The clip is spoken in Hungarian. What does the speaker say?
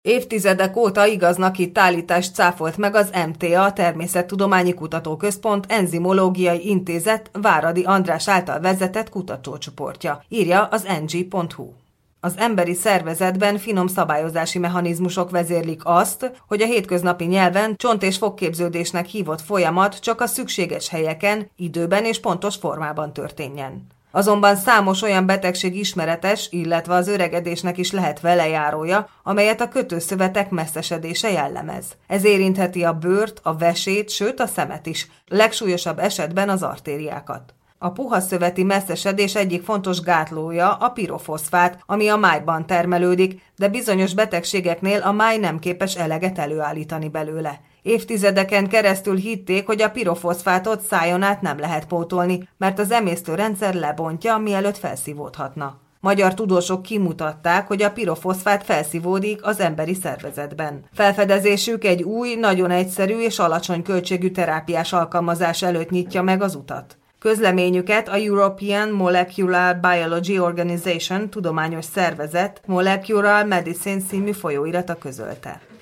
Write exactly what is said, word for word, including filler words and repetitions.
Évtizedek óta igaznak hitt állítást cáfolt meg az em té á Természettudományi Kutatóközpont Enzimológiai Intézet Váradi András által vezetett kutatócsoportja, írja az en gé pont hú. Az emberi szervezetben finom szabályozási mechanizmusok vezérlik azt, hogy a hétköznapi nyelven csont- és fogképződésnek hívott folyamat csak a szükséges helyeken, időben és pontos formában történjen. Azonban számos olyan betegség ismeretes, illetve az öregedésnek is lehet velejárója, amelyet a kötőszövetek messzesedése jellemez. Ez érintheti a bőrt, a vesét, sőt a szemet is, legsúlyosabb esetben az artériákat. A puha szöveti messzesedés egyik fontos gátlója a pirofoszfát, ami a májban termelődik, de bizonyos betegségeknél a máj nem képes eleget előállítani belőle. Évtizedeken keresztül hitték, hogy a pirofoszfátot szájon át nem lehet pótolni, mert az emésztőrendszer lebontja, mielőtt felszívódhatna. Magyar tudósok kimutatták, hogy a pirofoszfát felszívódik az emberi szervezetben. Felfedezésük egy új, nagyon egyszerű és alacsony költségű terápiás alkalmazás előtt nyitja meg az utat. Közleményüket a European Molecular Biology Organization tudományos szervezet Molecular Medicine című folyóirata közölte.